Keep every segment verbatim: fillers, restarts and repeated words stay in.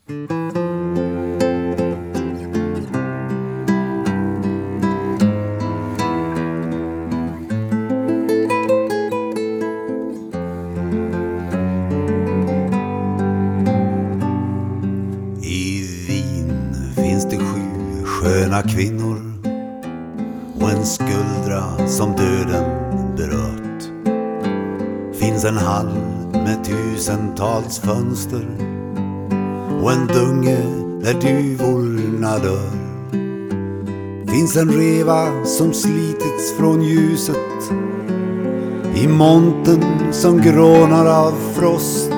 Finns det sju sköna kvinnor och en skuldra som döden berört. Finns en hall med tusentals fönster och en dunge där duvorna dör. Finns en reva som slitits från ljuset i monten som grånar av frost.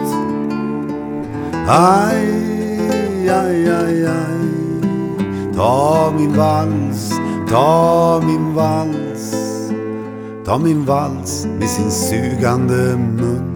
Aj, aj, aj, aj. Ta min vals, ta min vals, ta min vals med sin sugande mun.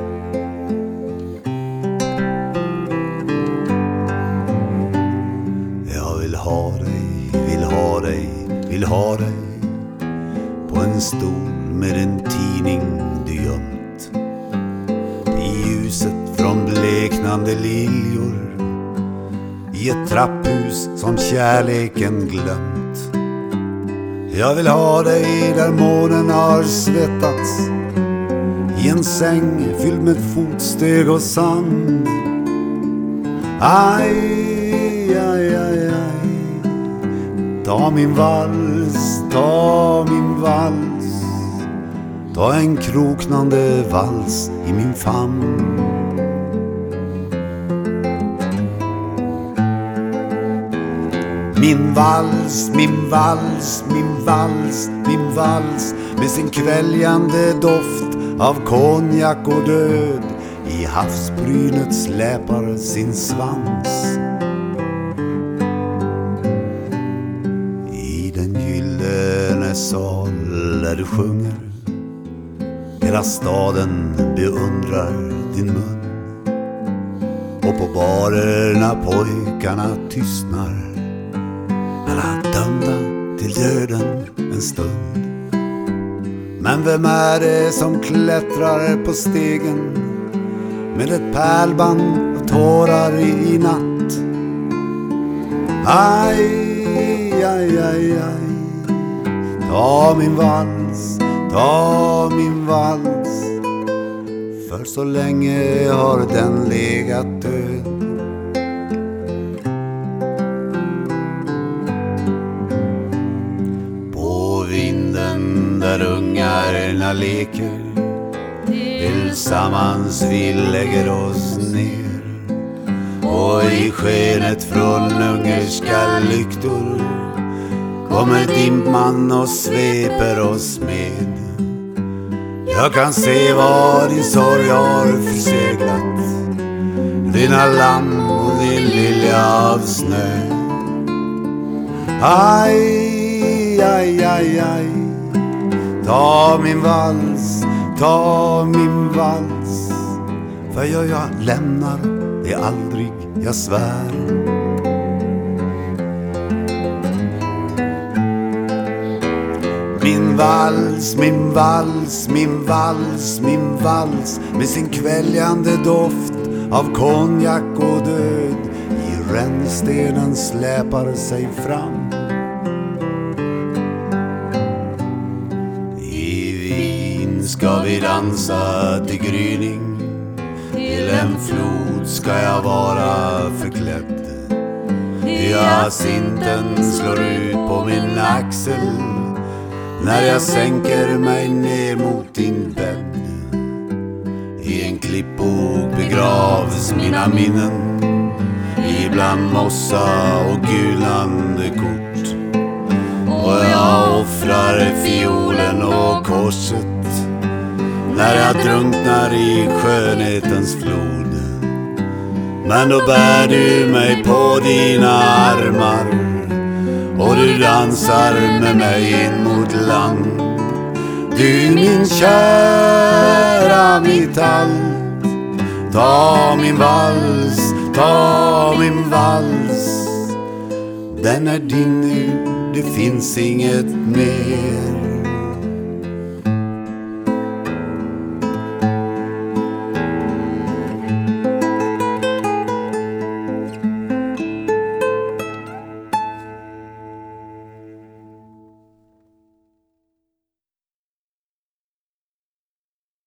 Jag vill ha dig, vill ha dig, vill ha dig på en stol med en tidning du gömt i ljuset från bleknande liljor i ett trapphus som kärleken glömt. Jag vill ha dig där månen har svettats i en säng fylld med fotsteg och sand. Aj, aj, aj, aj. Ta min vals, ta min vals, ta en kroknande vals i min famn. Min vals, min vals, min vals, min vals med sin kväljande doft av konjak och död i havsbrynet släpar sin svans. I den gyllene sal där du sjunger, hela staden beundrar din mun. Och på barerna pojkarna tystnar, alla dömda till döden en stund. Men vem är det som klättrar på stegen med ett pärlband och tårar i, i natt? Aj, aj, aj, aj. Ta min vals, ta min vals, för så länge har den legat död. Där ungarna leker, tillsammans vi lägger oss ner. Och i skenet från ungerska lyktor kommer dimman och sveper oss med. Jag kan se vad din sorg har förseglat, dina lamm och din lilja av snö. Aj, aj, aj, aj. Ta min vals, ta min vals, för jag, jag lämnar det aldrig, jag svär. Min vals, min vals, min vals, min vals med sin kväljande doft av konjak och död i rännstenen släpar sig fram. Ska vi dansa till gryning, till en flod ska jag vara förklädd. Hyacinten slår ut på min axel när jag sänker mig ner mot din bädd. I en klippbok begravs mina minnen, ibland mossa och gulnande kort. Och jag offrar fiolen och korset när jag drunknar i skönhetens flod. Men då bär du mig på dina armar och du dansar med mig in mot land. Du min kära, mitt allt. Ta min vals, ta min vals. Den är din nu, det finns inget mer.